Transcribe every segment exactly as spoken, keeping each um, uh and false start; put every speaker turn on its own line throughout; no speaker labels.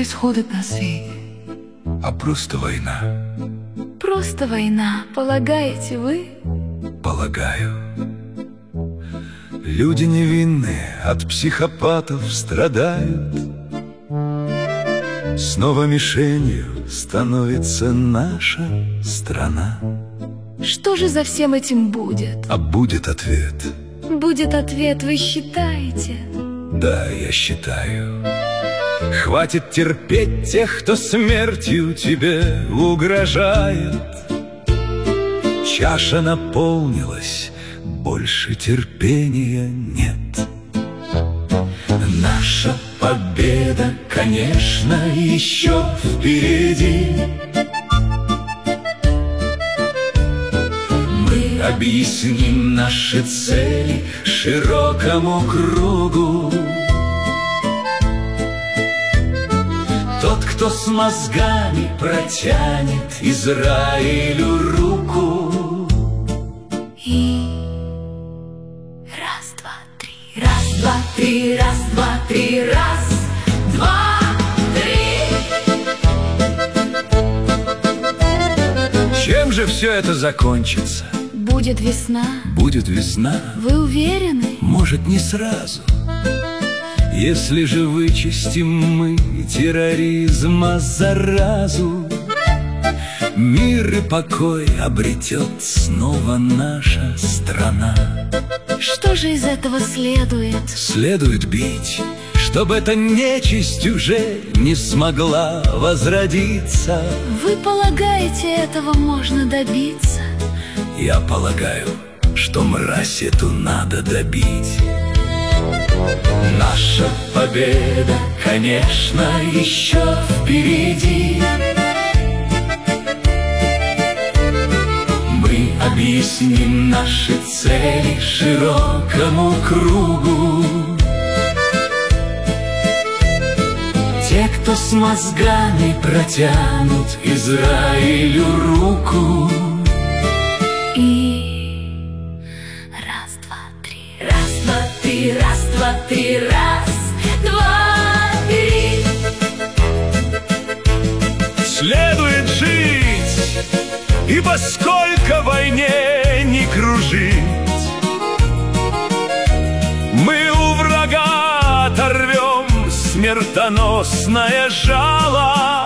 происходит на свете?
А просто война.
Просто война, полагаете вы?
Полагаю. Люди невинные от психопатов страдают. Снова мишенью становится наша страна.
Что же за всем этим будет?
А будет ответ.
Будет ответ, вы считаете?
Да, я считаю. Хватит терпеть тех, кто смертью тебе угрожает. Чаша наполнилась, больше терпения нет. Наша победа, конечно, еще впереди. Мы объясним наши цели широкому кругу. Тот, кто с мозгами протянет Израилю руку.
И раз, два, три, раз, два, три, раз, два, три, раз, два, три.
Чем же все это закончится?
Будет весна.
Будет весна.
Вы уверены?
Может, не сразу. Если же вычистим мы терроризма заразу, мир и покой обретет снова наша страна.
Что же из этого следует?
Следует бить, чтобы эта нечисть уже не смогла возродиться.
Вы полагаете, этого можно добиться?
Я полагаю, что мразь эту надо добить. Наша победа, конечно, еще впереди. Мы объясним наши цели широкому кругу. Те, кто с мозгами протянут Израилю руку.
И раз, два, три, раз, два, три, раз, два, три, раз, два, три.
Следует жить, ибо сколько войне не кружить. Мы у врага оторвем смертоносное жало.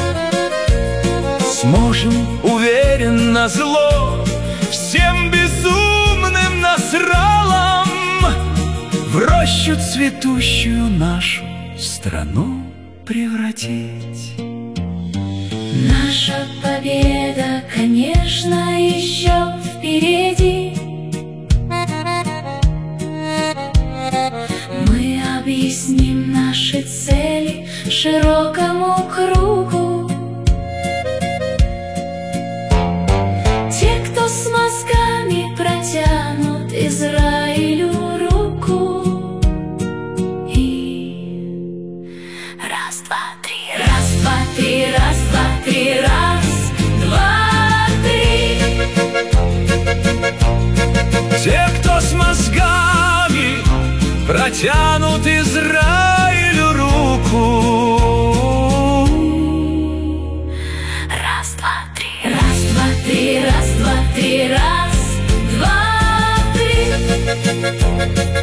Сможем уверенно зло всем безумным насралам в рощу цветущую нашу страну превратить.
Наша победа, конечно, еще впереди. Мы объясним наши цели широкому кругу. Те, кто с мозгами протянут Израилю руку. И раз, два, три, раз, два, три, раз, два, три, раз, два, три.
Те, кто с мозгами протянут Израилю руку.
Раз, два, три, раз, два, три, раз, два, три, раз, два, три.